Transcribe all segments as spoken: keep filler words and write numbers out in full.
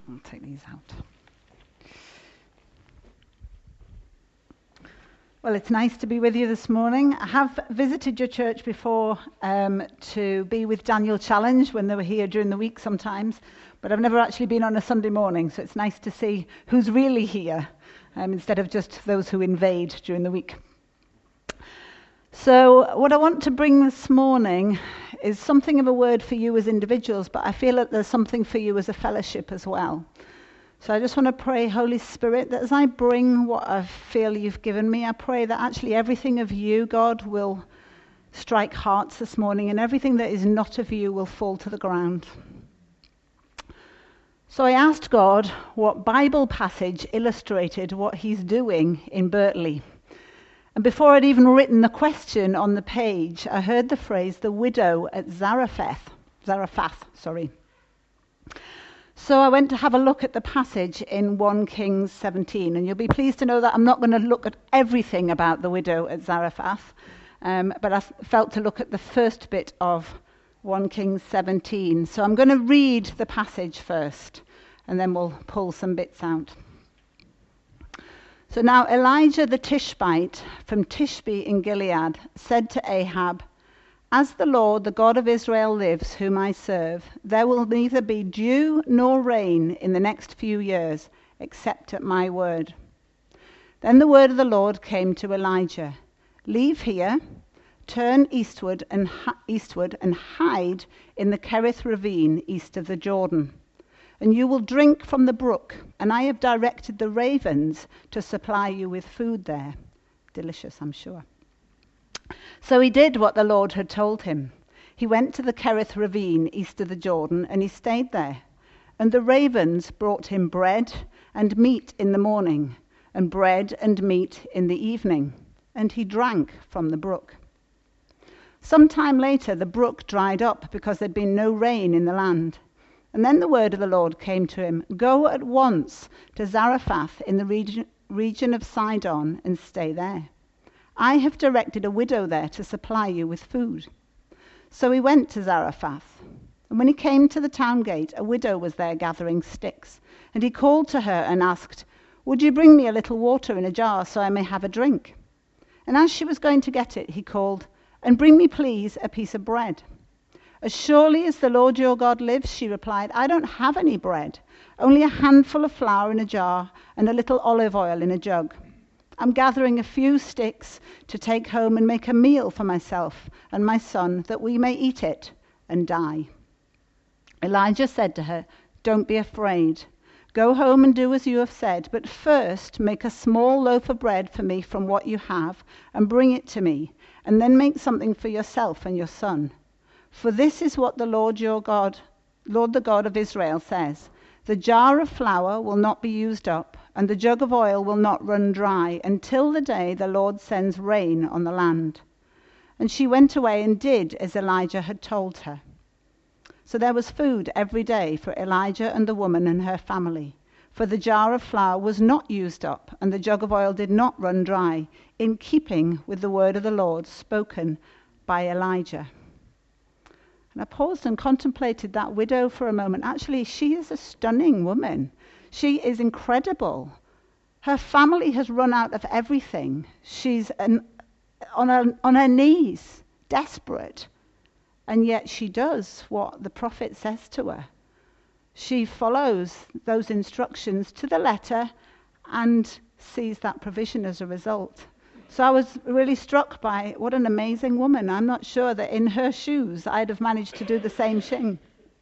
I'll take these out. Well, it's nice to be with you this morning. I have visited your church before um, to be with Daniel Challenge when they were here during the week sometimes, but I've never actually been on a Sunday morning, so it's nice to see who's really here um, instead of just those who invade during the week. So what I want to bring this morning is something of a word for you as individuals, but I feel that there's something for you as a fellowship as well. So I just want to pray, Holy Spirit, that as I bring what I feel you've given me, I pray that actually everything of you, God, will strike hearts this morning, and everything that is not of you will fall to the ground. So I asked God what Bible passage illustrated what he's doing in Bertley. And before I'd even written the question on the page, I heard the phrase, the widow at Zarephath. Zarephath, sorry. So I went to have a look at the passage in First Kings seventeen, and you'll be pleased to know that I'm not going to look at everything about the widow at Zarephath, um, but I felt to look at the first bit of First Kings seventeen. So I'm going to read the passage first, and then we'll pull some bits out. So now Elijah the Tishbite from Tishbe in Gilead said to Ahab, "As the Lord, the God of Israel lives, whom I serve, there will neither be dew nor rain in the next few years, except at my word." Then the word of the Lord came to Elijah, "Leave here, turn eastward and ha- eastward and hide in the Kerith ravine east of the Jordan. And you will drink from the brook, and I have directed the ravens to supply you with food there." Delicious, I'm sure. So he did what the Lord had told him. He went to the Kerith ravine east of the Jordan, and he stayed there. And the ravens brought him bread and meat in the morning, and bread and meat in the evening, and he drank from the brook. Some time later the brook dried up because there had been no rain in the land. And then the word of the Lord came to him, "Go at once to Zarephath in the region, region of Sidon and stay there. I have directed a widow there to supply you with food." So he went to Zarephath. And when he came to the town gate, a widow was there gathering sticks. And he called to her and asked, "Would you bring me a little water in a jar so I may have a drink?" And as she was going to get it, he called, "And bring me, please, a piece of bread." "As surely as the Lord your God lives," she replied, "I don't have any bread, only a handful of flour in a jar and a little olive oil in a jug. I'm gathering a few sticks to take home and make a meal for myself and my son, that we may eat it and die." Elijah said to her, "Don't be afraid. Go home and do as you have said, but first make a small loaf of bread for me from what you have and bring it to me, and then make something for yourself and your son. For this is what the Lord your God, Lord the God of Israel says, the jar of flour will not be used up, and the jug of oil will not run dry, until the day the Lord sends rain on the land." And she went away and did as Elijah had told her. So there was food every day for Elijah and the woman and her family, for the jar of flour was not used up, and the jug of oil did not run dry, in keeping with the word of the Lord spoken by Elijah. And I paused and contemplated that widow for a moment. Actually, she is a stunning woman. She is incredible. Her family has run out of everything. She's an, on, her, on her knees, desperate. And yet she does what the prophet says to her. She follows those instructions to the letter and sees that provision as a result. So I was really struck by what an amazing woman. I'm not sure that in her shoes I'd have managed to do the same thing.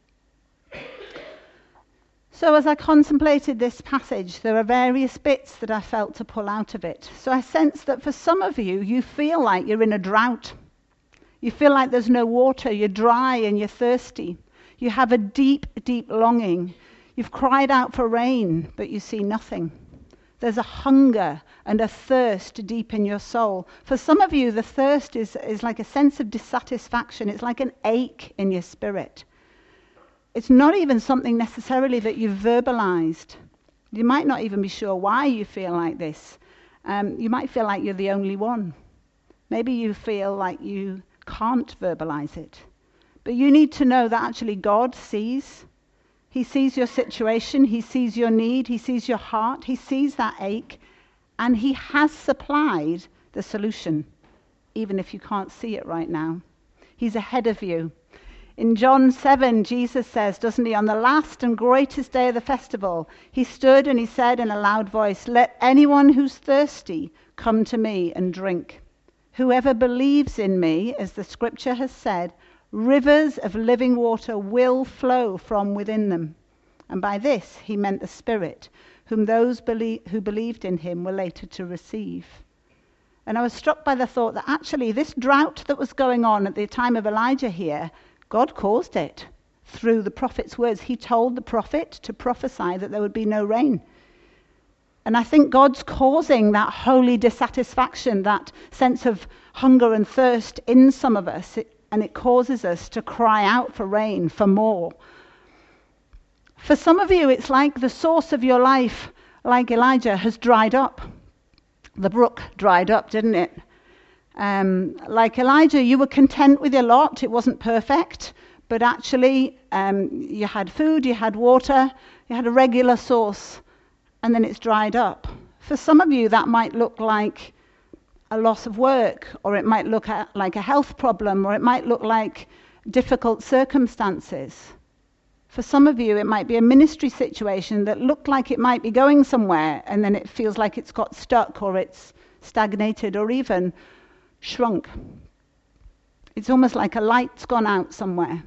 So as I contemplated this passage, there are various bits that I felt to pull out of it. So I sense that for some of you, you feel like you're in a drought. You feel like there's no water, you're dry and you're thirsty. You have a deep, deep longing. You've cried out for rain, but you see nothing. There's a hunger and a thirst deep in your soul. For some of you, the thirst is, is like a sense of dissatisfaction. It's like an ache in your spirit. It's not even something necessarily that you've verbalized. You might not even be sure why you feel like this. Um, you might feel like you're the only one. Maybe you feel like you can't verbalize it. But you need to know that actually God sees. He sees your situation, he sees your need, he sees your heart, he sees that ache, and he has supplied the solution, even if you can't see it right now. He's ahead of you. In John seven, Jesus says, doesn't he, on the last and greatest day of the festival, he stood and he said in a loud voice, "Let anyone who's thirsty come to me and drink. Whoever believes in me, as the scripture has said, rivers of living water will flow from within them." And by this he meant the Spirit, whom those belie- who believed in him were later to receive. And I was struck by the thought that actually this drought that was going on at the time of Elijah here, God caused it through the prophet's words. He told the prophet to prophesy that there would be no rain. And I think God's causing that holy dissatisfaction, that sense of hunger and thirst in some of us, it, and it causes us to cry out for rain, for more. For some of you, it's like the source of your life, like Elijah, has dried up. The brook dried up, didn't it? Um, like Elijah, you were content with your lot. It wasn't perfect, but actually um, you had food, you had water, you had a regular source, and then it's dried up. For some of you, that might look like a loss of work, or it might look at, like a health problem, or it might look like difficult circumstances. For some of you, it might be a ministry situation that looked like it might be going somewhere, and then it feels like it's got stuck, or it's stagnated, or even shrunk. It's almost like a light's gone out somewhere.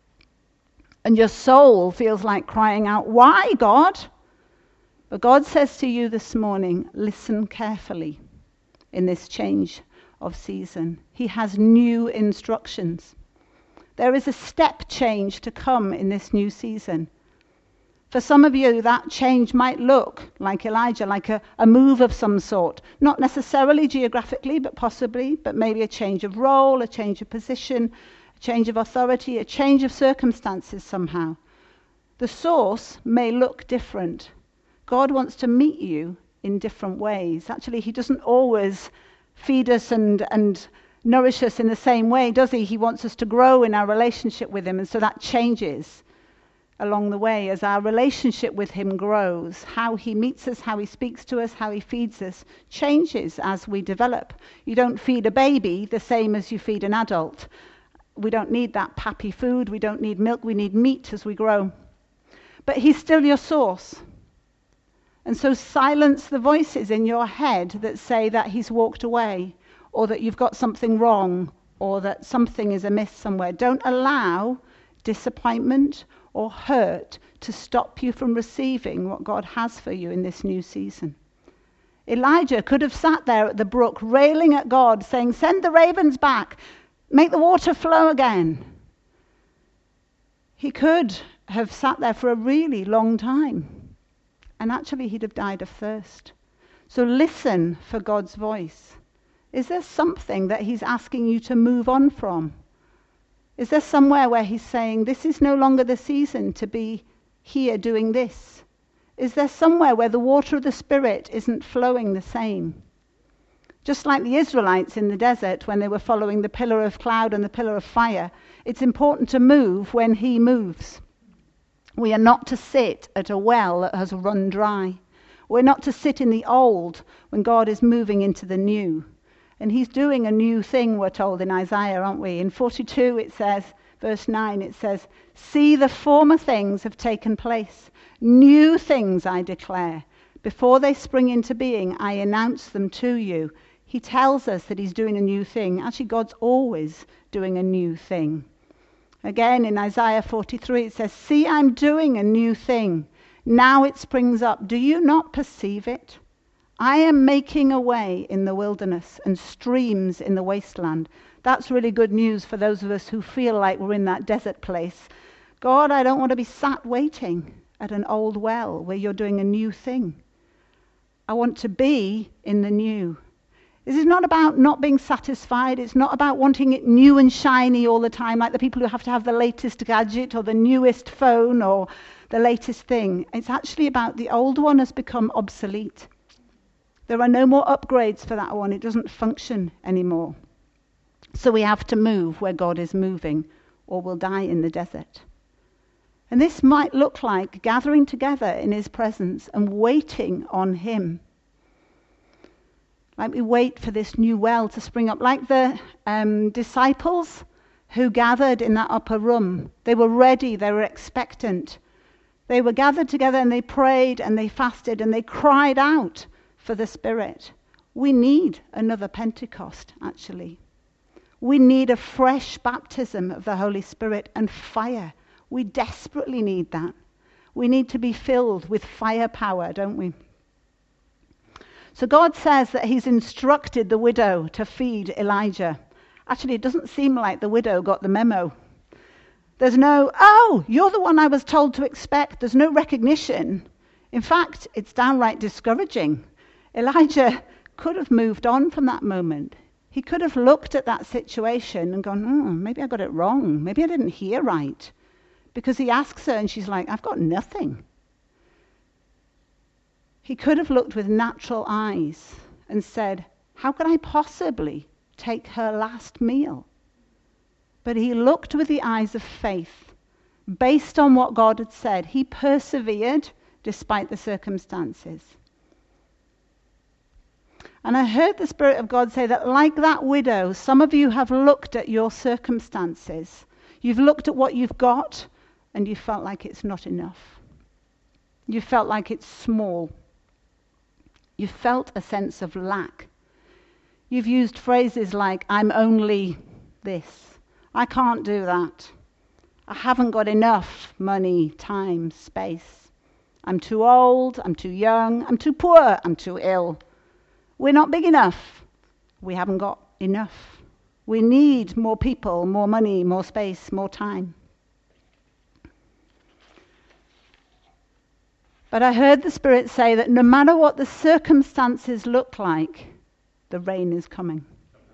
And your soul feels like crying out, "Why, God?" But God says to you this morning, listen carefully in this change of season. He has new instructions. There is a step change to come in this new season. For some of you, that change might look like Elijah, like a, a move of some sort. Not necessarily geographically, but possibly, but maybe a change of role, a change of position, a change of authority, a change of circumstances somehow. The source may look different. God wants to meet you in different ways. Actually, he doesn't always feed us and, and nourish us in the same way, does he? He wants us to grow in our relationship with him, and so that changes along the way as our relationship with him grows. How he meets us, how he speaks to us, how he feeds us changes as we develop. You don't feed a baby the same as you feed an adult. We don't need that pappy food. We don't need milk. We need meat as we grow. But he's still your source. And so silence the voices in your head that say that he's walked away, or that you've got something wrong, or that something is amiss somewhere. Don't allow disappointment or hurt to stop you from receiving what God has for you in this new season. Elijah could have sat there at the brook railing at God, saying, "Send the ravens back, make the water flow again." He could have sat there for a really long time, and actually he'd have died of thirst. So listen for God's voice. Is there something that he's asking you to move on from? Is there somewhere where he's saying, this is no longer the season to be here doing this? Is there somewhere where the water of the Spirit isn't flowing the same? Just like the Israelites in the desert when they were following the pillar of cloud and the pillar of fire, it's important to move when he moves. We are not to sit at a well that has run dry. We're not to sit in the old when God is moving into the new. And he's doing a new thing, we're told in Isaiah, aren't we? In forty-two it says, verse nine, it says, "See, the former things have taken place. New things I declare. Before they spring into being, I announce them to you." He tells us that he's doing a new thing. Actually, God's always doing a new thing. Again, in Isaiah forty-three, it says, "See, I'm doing a new thing. Now it springs up. Do you not perceive it? I am making a way in the wilderness and streams in the wasteland." That's really good news for those of us who feel like we're in that desert place. God, I don't want to be sat waiting at an old well where you're doing a new thing. I want to be in the new. This is not about not being satisfied. It's not about wanting it new and shiny all the time, like the people who have to have the latest gadget or the newest phone or the latest thing. It's actually about the old one has become obsolete. There are no more upgrades for that one. It doesn't function anymore. So we have to move where God is moving, or we'll die in the desert. And this might look like gathering together in his presence and waiting on him. Like we wait for this new well to spring up. Like the um, disciples who gathered in that upper room. They were ready, they were expectant. They were gathered together and they prayed and they fasted and they cried out for the Spirit. We need another Pentecost, actually. We need a fresh baptism of the Holy Spirit and fire. We desperately need that. We need to be filled with firepower, don't we? So God says that he's instructed the widow to feed Elijah. Actually, it doesn't seem like the widow got the memo. There's no, oh, you're the one I was told to expect. There's no recognition. In fact, it's downright discouraging. Elijah could have moved on from that moment. He could have looked at that situation and gone, oh, maybe I got it wrong. Maybe I didn't hear right. Because he asks her and she's like, I've got nothing. He could have looked with natural eyes and said, how could I possibly take her last meal? But he looked with the eyes of faith. Based on what God had said, he persevered despite the circumstances. And I heard the Spirit of God say that like that widow, some of you have looked at your circumstances. You've looked at what you've got and you felt like it's not enough. You felt like it's small. You felt a sense of lack. You've used phrases like, I'm only this. I can't do that. I haven't got enough money, time, space. I'm too old, I'm too young, I'm too poor, I'm too ill. We're not big enough. We haven't got enough. We need more people, more money, more space, more time. But I heard the Spirit say that no matter what the circumstances look like, the rain is coming.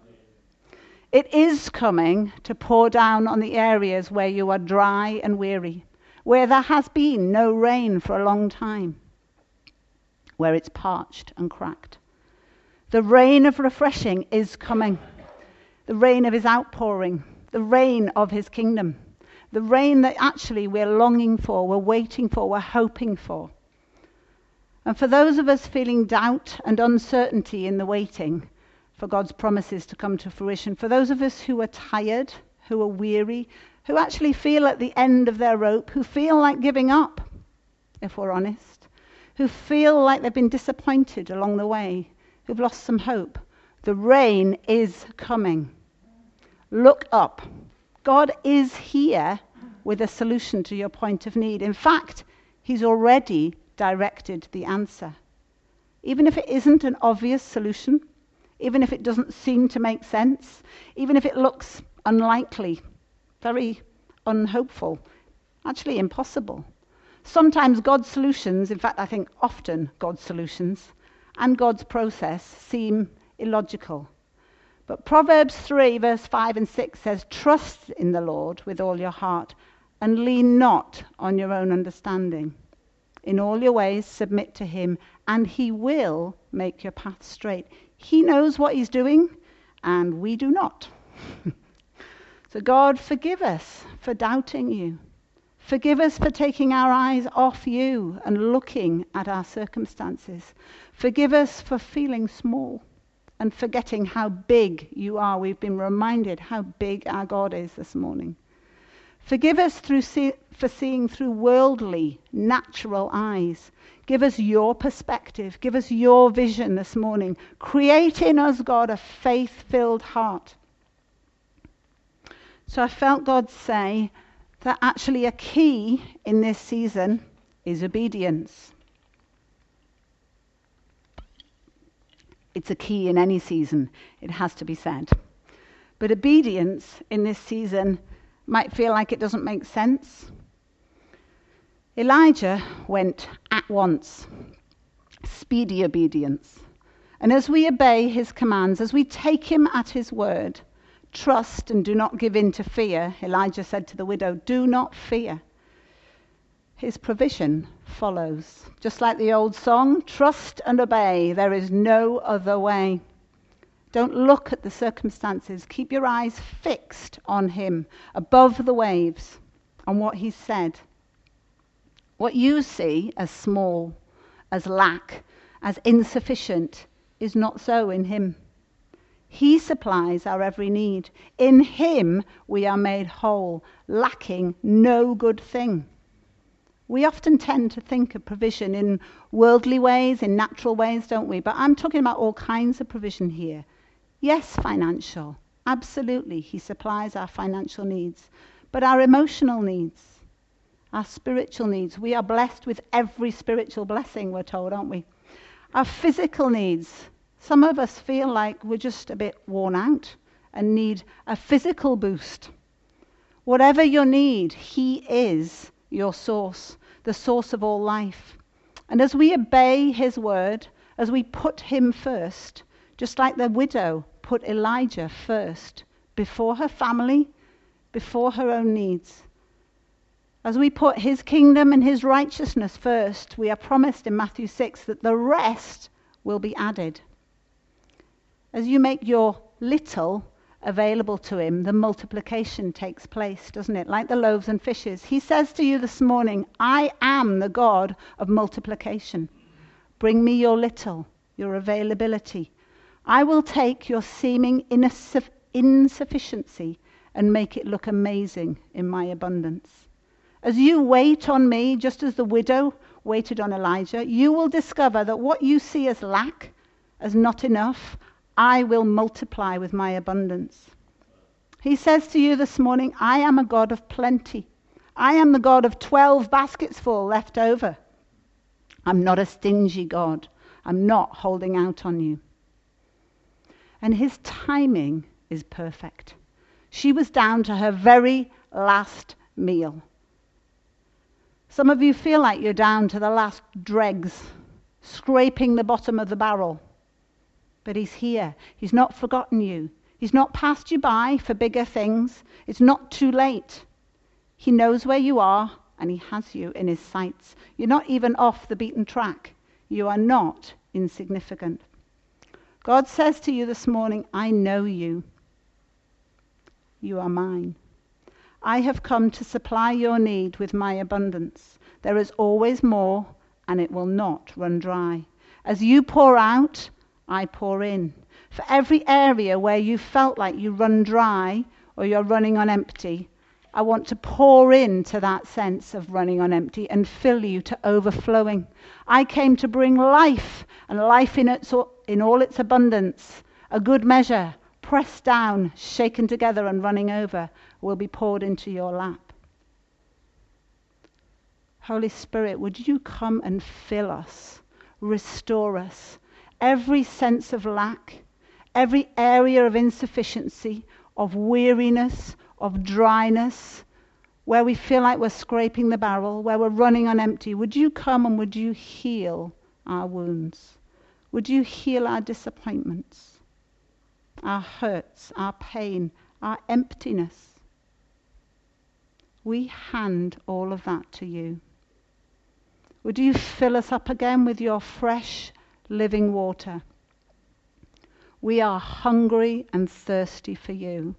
It is coming to pour down on the areas where you are dry and weary, where there has been no rain for a long time, where it's parched and cracked. The rain of refreshing is coming. The rain of his outpouring, the rain of his kingdom, the rain that actually we're longing for, we're waiting for, we're hoping for. And for those of us feeling doubt and uncertainty in the waiting for God's promises to come to fruition, for those of us who are tired, who are weary, who actually feel at the end of their rope, who feel like giving up, if we're honest, who feel like they've been disappointed along the way, who've lost some hope, the rain is coming. Look up. God is here with a solution to your point of need. In fact, he's already directed the answer. Even if it isn't an obvious solution, even if it doesn't seem to make sense, even if it looks unlikely, very unhopeful, actually impossible. Sometimes God's solutions, in fact I think often God's solutions, and God's process seem illogical. But Proverbs three verse five and six says, trust in the Lord with all your heart and lean not on your own understanding. In all your ways submit to him and he will make your path straight. He knows what he's doing and we do not. So God, forgive us for doubting you. Forgive us for taking our eyes off you and looking at our circumstances. Forgive us for feeling small and forgetting how big you are. We've been reminded how big our God is this morning. Forgive us through see, for seeing through worldly, natural eyes. Give us your perspective. Give us your vision this morning. Create in us, God, a faith-filled heart. So I felt God say that actually a key in this season is obedience. It's a key in any season, it has to be said. But obedience in this season might feel like it doesn't make sense. Elijah went at once, speedy obedience. And as we obey his commands, as we take him at his word, trust and do not give in to fear, Elijah said to the widow, do not fear. His provision follows. Just like the old song, trust and obey, there is no other way. Don't look at the circumstances. Keep your eyes fixed on him, above the waves, on what he said. What you see as small, as lack, as insufficient, is not so in him. He supplies our every need. In him we are made whole, lacking no good thing. We often tend to think of provision in worldly ways, in natural ways, don't we? But I'm talking about all kinds of provision here. Yes, financial. Absolutely, he supplies our financial needs. But our emotional needs, our spiritual needs, we are blessed with every spiritual blessing, we're told, aren't we? Our physical needs, some of us feel like we're just a bit worn out and need a physical boost. Whatever your need, he is your source, the source of all life. And as we obey his word, as we put him first, just like the widow put Elijah first, before her family, before her own needs, as we put his kingdom and his righteousness first, we are promised in Matthew six that the rest will be added. As you make your little available to him, the multiplication takes place, doesn't it? Like the loaves and fishes. He says to you this morning, I am the God of multiplication. Bring me your little, your availability. I will take your seeming insuff- insufficiency and make it look amazing in my abundance. As you wait on me, just as the widow waited on Elijah, you will discover that what you see as lack, as not enough, I will multiply with my abundance. He says to you this morning, I am a God of plenty. I am the God of twelve baskets full left over. I'm not a stingy God. I'm not holding out on you. And his timing is perfect. She was down to her very last meal. Some of you feel like you're down to the last dregs, scraping the bottom of the barrel. But he's here. He's not forgotten you. He's not passed you by for bigger things. It's not too late. He knows where you are, and he has you in his sights. You're not even off the beaten track. You are not insignificant. God says to you this morning, I know you. You are mine. I have come to supply your need with my abundance. There is always more, and it will not run dry. As you pour out, I pour in. For every area where you felt like you run dry or you're running on empty, I want to pour into that sense of running on empty and fill you to overflowing. I came to bring life, and life in, its, in all its abundance. A good measure, pressed down, shaken together and running over, will be poured into your lap. Holy Spirit, would you come and fill us, restore us, every sense of lack, every area of insufficiency, of weariness, of dryness, where we feel like we're scraping the barrel, where we're running on empty. Would you come and would you heal our wounds? Would you heal our disappointments, our hurts, our pain, our emptiness? We hand all of that to you. Would you fill us up again with your fresh, living water? We are hungry and thirsty for you.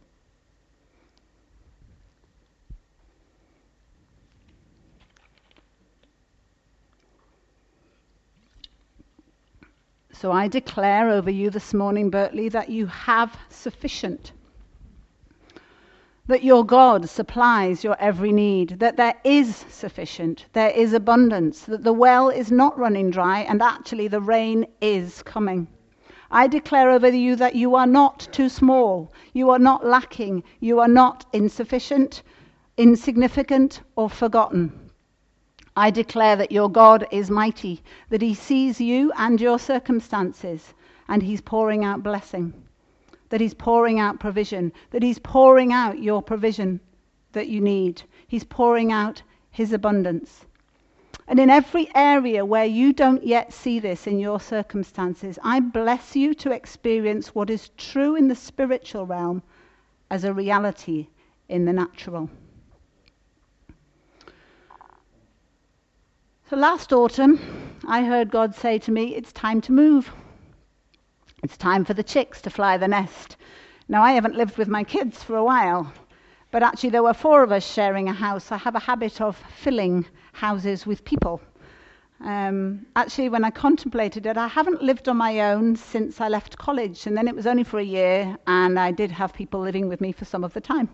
So I declare over you this morning, Bertley, that you have sufficient. That your God supplies your every need, that there is sufficient, there is abundance, that the well is not running dry, and actually the rain is coming. I declare over you that you are not too small, you are not lacking, you are not insufficient, insignificant, or forgotten. I declare that your God is mighty, that he sees you and your circumstances, and he's pouring out blessing. That he's pouring out provision, that he's pouring out your provision that you need. He's pouring out his abundance. And in every area where you don't yet see this in your circumstances, I bless you to experience what is true in the spiritual realm as a reality in the natural. So last autumn, I heard God say to me, it's time to move. It's time for the chicks to fly the nest. Now, I haven't lived with my kids for a while, But actually there were four of us sharing a house. I have a habit of filling houses with people. Um, actually, when I contemplated it, I haven't lived on my own since I left college, and then it was only for a year, and I did have people living with me for some of the time.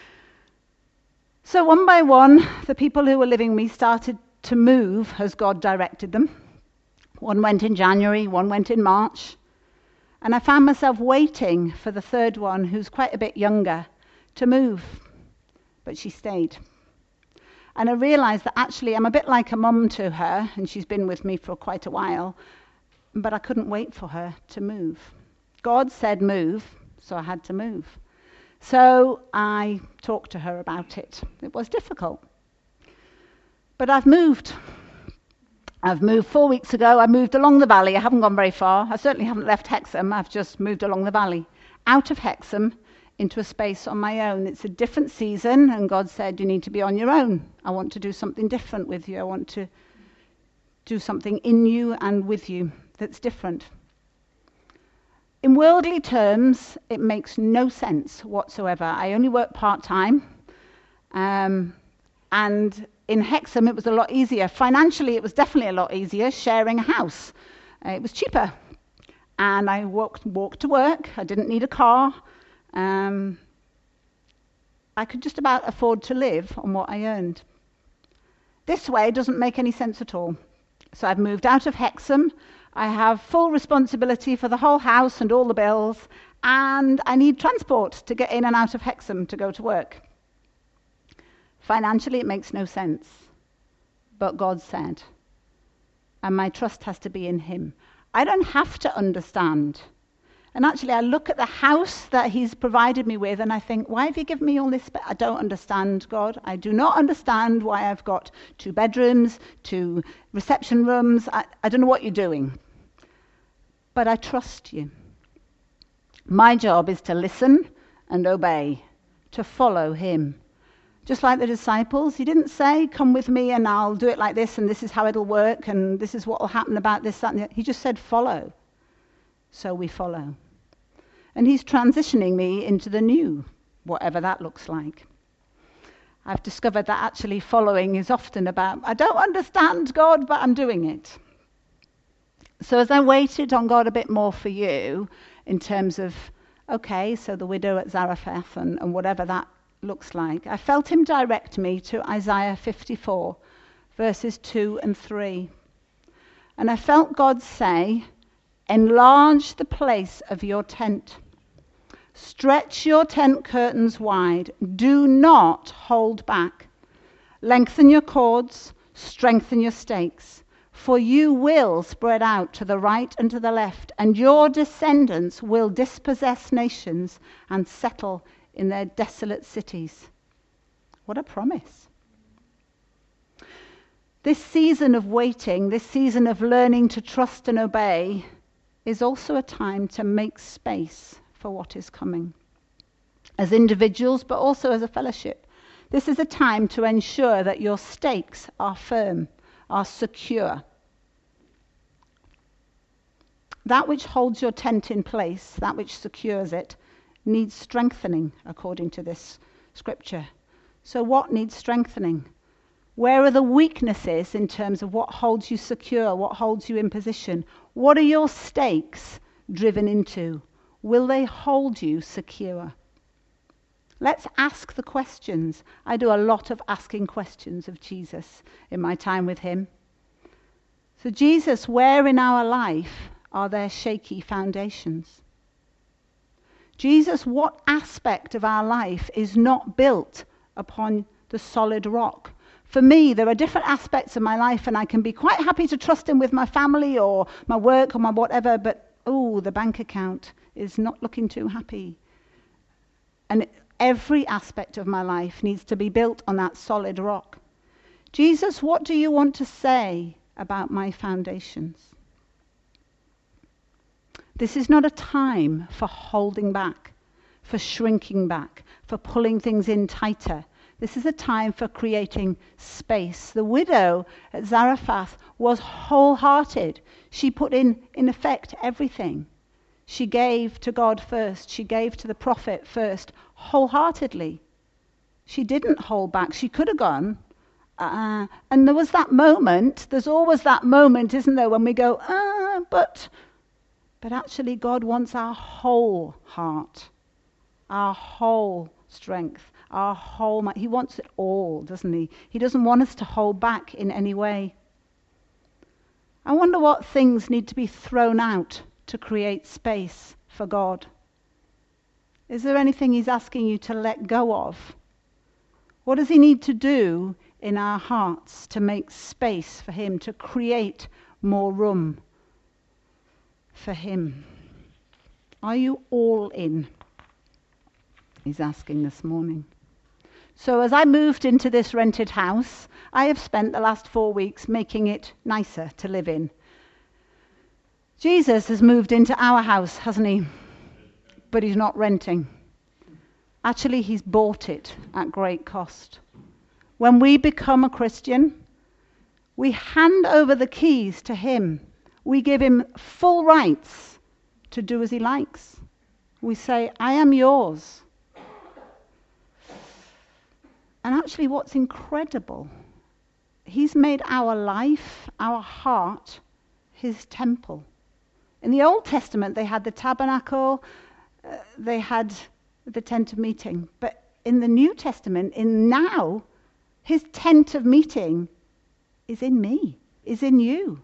So one by one, the people who were living with me started to move as God directed them. One went in January, one went in March, and I found myself waiting for the third one, who's quite a bit younger, to move, but she stayed. And I realized that actually I'm a bit like a mum to her, and she's been with me for quite a while, but I couldn't wait for her to move. God said move, so I had to move. So I talked to her about it. It was difficult. But I've moved. I've moved four weeks ago. I moved along the valley. I haven't gone very far. I certainly haven't left Hexham. I've just moved along the valley, out of Hexham, into a space on my own. It's a different season, and God said, you need to be on your own. I want to do something different with you. I want to do something in you and with you that's different. In worldly terms, it makes no sense whatsoever. I only work part-time, um, and in Hexham it was a lot easier. Financially, it was definitely a lot easier sharing a house. Uh, it was cheaper, and I walked, walked to work. I didn't need a car. Um, I could just about afford to live on what I earned. This way doesn't make any sense at all. So I've moved out of Hexham. I have full responsibility for the whole house and all the bills, and I need transport to get in and out of Hexham to go to work. Financially, it makes no sense. But God said, and my trust has to be in him. I don't have to understand. And actually, I look at the house that he's provided me with, and I think, why have you given me all this? But I don't understand, God. I do not understand why I've got two bedrooms, two reception rooms. I, I don't know what you're doing. But I trust you. My job is to listen and obey, to follow him. Just like the disciples, he didn't say, come with me and I'll do it like this, and this is how it'll work, and this is what will happen about this, that, and that. He just said, follow. So we follow. And he's transitioning me into the new, whatever that looks like. I've discovered that actually following is often about, I don't understand God, but I'm doing it. So as I waited on God a bit more for you, in terms of, okay, so the widow at Zarephath and, and whatever that looks like, I felt him direct me to Isaiah fifty-four, verses two and three. And I felt God say, enlarge the place of your tent. Stretch your tent curtains wide. Do not hold back. Lengthen your cords, strengthen your stakes, for you will spread out to the right and to the left, and your descendants will dispossess nations and settle in their desolate cities. What a promise. This season of waiting, this season of learning to trust and obey, is also a time to make space for what is coming. As individuals, but also as a fellowship. This is a time to ensure that your stakes are firm, are secure. That which holds your tent in place, that which secures it, needs strengthening, according to this scripture. So what needs strengthening? Where are the weaknesses in terms of what holds you secure, what holds you in position? What are your stakes driven into? Will they hold you secure? Let's ask the questions. I do a lot of asking questions of Jesus in my time with him. So Jesus, where in our life are there shaky foundations? Jesus, what aspect of our life is not built upon the solid rock? For me, there are different aspects of my life, and I can be quite happy to trust him with my family or my work or my whatever, but, oh, the bank account is not looking too happy. And every aspect of my life needs to be built on that solid rock. Jesus, what do you want to say about my foundations? This is not a time for holding back, for shrinking back, for pulling things in tighter. This is a time for creating space. The widow at Zarephath was wholehearted. She put in, in effect, everything. She gave to God first. She gave to the prophet first, wholeheartedly. She didn't hold back. She could have gone. Uh, and there was that moment, there's always that moment, isn't there, when we go, ah, but, but actually God wants our whole heart, our whole strength, our whole mind. He wants it all, doesn't he? He doesn't want us to hold back in any way. I wonder what things need to be thrown out to create space for God. Is there anything he's asking you to let go of? What does he need to do in our hearts to make space for him, to create more room for him? Are you all in? He's asking this morning. So as I moved into this rented house, I have spent the last four weeks making it nicer to live in. Jesus has moved into our house, hasn't he? But he's not renting. Actually, he's bought it at great cost. When we become a Christian, we hand over the keys to him. We give him full rights to do as he likes. We say, I am yours. And actually, what's incredible, he's made our life, our heart, his temple. In the Old Testament, they had the tabernacle, uh, they had the tent of meeting. But in the New Testament, in now, his tent of meeting is in me, is in you.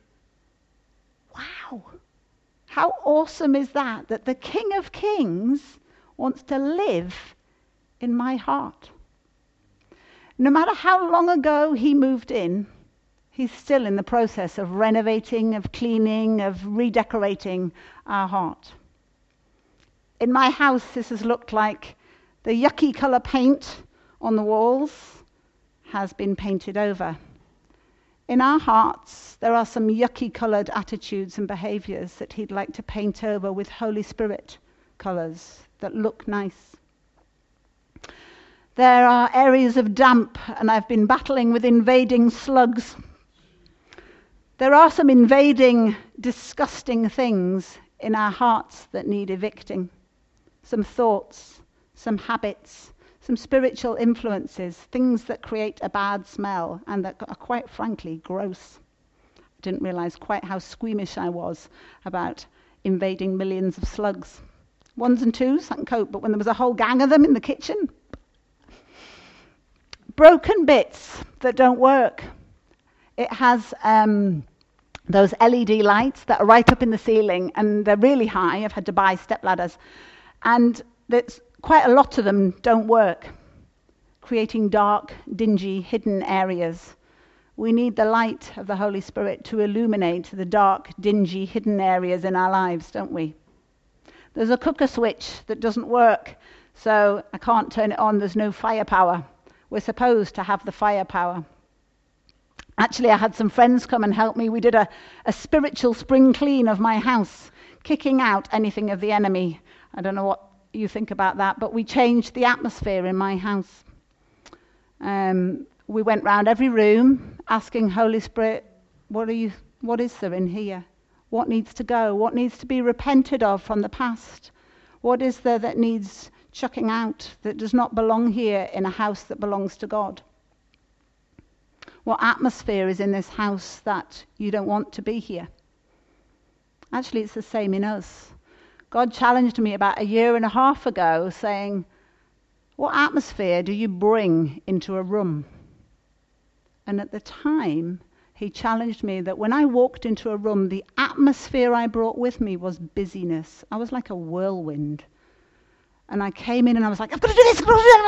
Wow. How awesome is that, that the King of Kings wants to live in my heart. No matter how long ago he moved in, he's still in the process of renovating, of cleaning, of redecorating our heart. In my house, this has looked like the yucky colour paint on the walls has been painted over. In our hearts, there are some yucky coloured attitudes and behaviours that he'd like to paint over with Holy Spirit colours that look nice. There are areas of damp, and I've been battling with invading slugs. There are some invading, disgusting things in our hearts that need evicting. Some thoughts, some habits, some spiritual influences, things that create a bad smell and that are quite frankly gross. I didn't realise quite how squeamish I was about invading millions of slugs. Ones and twos, I can cope, but when there was a whole gang of them in the kitchen, broken bits that don't work. It has um, those L E D lights that are right up in the ceiling, and they're really high. I've had to buy step ladders. And there's quite a lot of them don't work, creating dark, dingy, hidden areas. We need the light of the Holy Spirit to illuminate the dark, dingy, hidden areas in our lives, don't we? There's a cooker switch that doesn't work, so I can't turn it on. There's no firepower. We're supposed to have the firepower. Actually, I had some friends come and help me. We did a, a spiritual spring clean of my house, kicking out anything of the enemy. I don't know what you think about that, but we changed the atmosphere in my house. Um, we went round every room asking Holy Spirit, what are you, what is there in here? What needs to go? What needs to be repented of from the past? What is there that needs chucking out, that does not belong here in a house that belongs to God? What atmosphere is in this house that you don't want to be here? Actually, it's the same in us. God challenged me about a year and a half ago, saying, what atmosphere do you bring into a room? And at the time, he challenged me that when I walked into a room, the atmosphere I brought with me was busyness. I was like a whirlwind. And I came in and I was like, I've got to do this.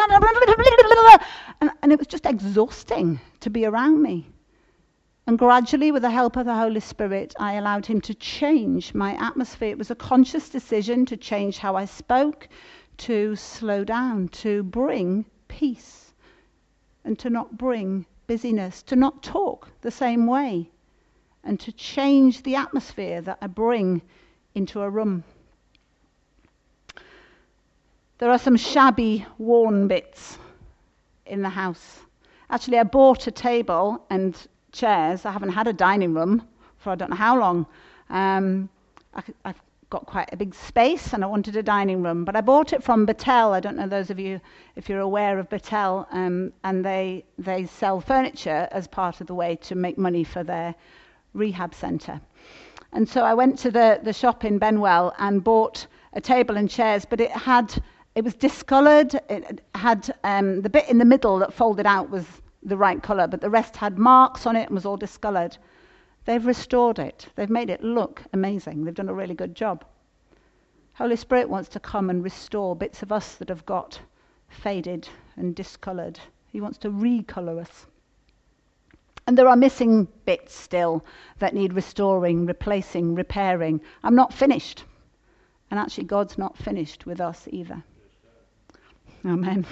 And, and it was just exhausting to be around me. And gradually, with the help of the Holy Spirit, I allowed him to change my atmosphere. It was a conscious decision to change how I spoke, to slow down, to bring peace, and to not bring busyness, to not talk the same way, and to change the atmosphere that I bring into a room. There are some shabby, worn bits in the house. Actually, I bought a table and chairs. I haven't had a dining room for I don't know how long. Um, I, I got quite a big space and I wanted a dining room. But I bought it from Battelle. I don't know those of you if you're aware of Battelle, um, and they they sell furniture as part of the way to make money for their rehab centre. And so I went to the, the shop in Benwell and bought a table and chairs, but it had it was discoloured. It had um, the bit in the middle that folded out was the right colour, but the rest had marks on it and was all discoloured. They've restored it. They've made it look amazing. They've done a really good job. Holy Spirit wants to come and restore bits of us that have got faded and discoloured. He wants to recolour us. And there are missing bits still that need restoring, replacing, repairing. I'm not finished. And actually, God's not finished with us either. Amen.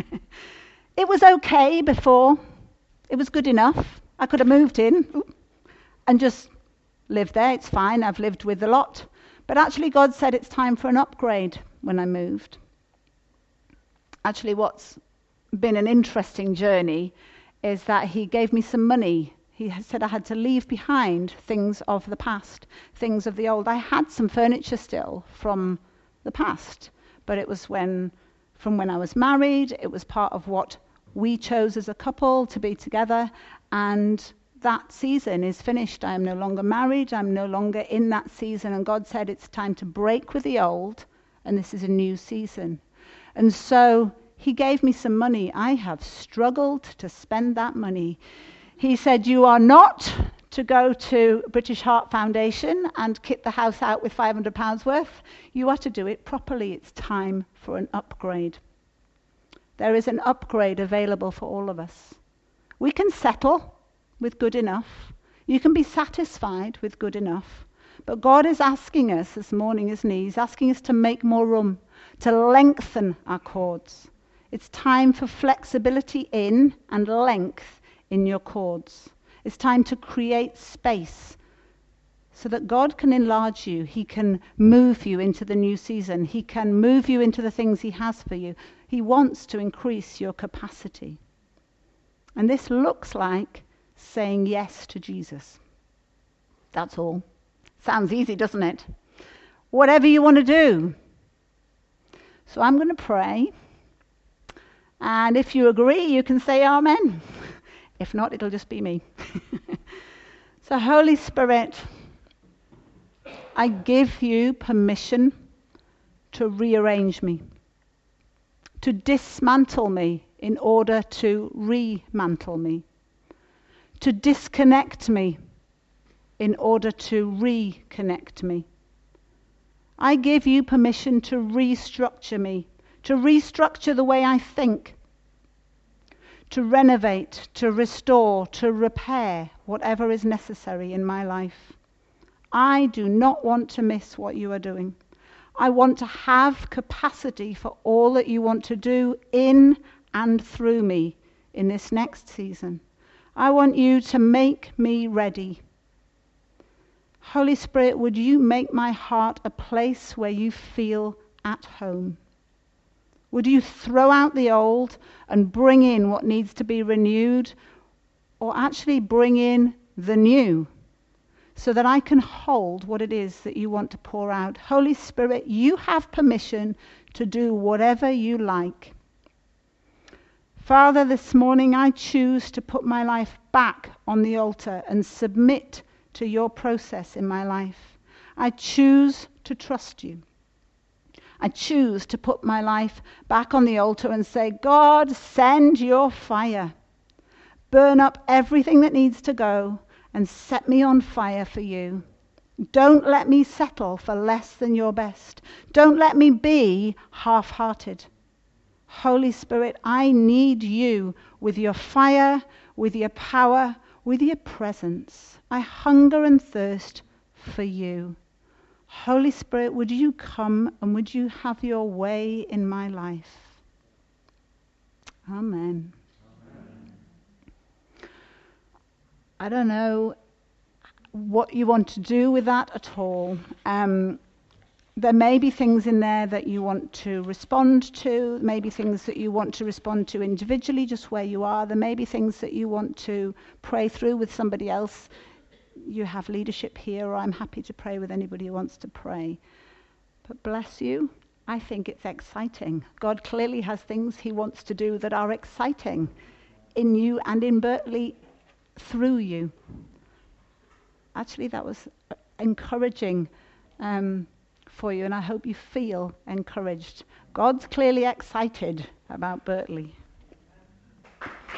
It was okay before. It was good enough. I could have moved in and just lived there. It's fine. I've lived with a lot. But actually, God said it's time for an upgrade when I moved. Actually, what's been an interesting journey is that he gave me some money. He said I had to leave behind things of the past, things of the old. I had some furniture still from the past, but it was when, from when I was married. It was part of what we chose as a couple to be together, and that season is finished. I am no longer married. I'm no longer in that season, and God said it's time to break with the old, and this is a new season. And so he gave me some money. I have struggled to spend that money. He said, you are not to go to British Heart Foundation and kit the house out with five hundred pounds worth. You are to do it properly. It's time for an upgrade. There is an upgrade available for all of us. We can settle with good enough. You can be satisfied with good enough. But God is asking us this morning, isn't he? He's asking us to make more room, to lengthen our cords. It's time for flexibility in and length in your cords. It's time to create space so that God can enlarge you. He can move you into the new season. He can move you into the things he has for you. He wants to increase your capacity. And this looks like saying yes to Jesus. That's all. Sounds easy, doesn't it? Whatever you want to do. So I'm going to pray. And if you agree, you can say amen. If not, it'll just be me. So Holy Spirit, I give you permission to rearrange me, to dismantle me in order to remantle me, to disconnect me in order to reconnect me. I give you permission to restructure me, to restructure the way I think, to renovate, to restore, to repair whatever is necessary in my life. I do not want to miss what you are doing. I want to have capacity for all that you want to do in and through me in this next season. I want you to make me ready. Holy Spirit, would you make my heart a place where you feel at home? Would you throw out the old and bring in what needs to be renewed, or actually bring in the new, so that I can hold what it is that you want to pour out? Holy Spirit, you have permission to do whatever you like. Father, this morning I choose to put my life back on the altar and submit to your process in my life. I choose to trust you. I choose to put my life back on the altar and say, God, send your fire. Burn up everything that needs to go and set me on fire for you. Don't let me settle for less than your best. Don't let me be half-hearted. Holy Spirit, I need you with your fire, with your power, with your presence. I hunger and thirst for you. Holy Spirit, would you come and would you have your way in my life? Amen. Amen. I don't know what you want to do with that at all. Um, there may be things in there that you want to respond to, maybe things that you want to respond to individually, just where you are. There may be things that you want to pray through with somebody else. You have leadership here, or I'm happy to pray with anybody who wants to pray. But bless you, I think it's exciting. God clearly has things he wants to do that are exciting in you and in Bertley through you. Actually, that was encouraging um, for you, and I hope you feel encouraged. God's clearly excited about Bertley.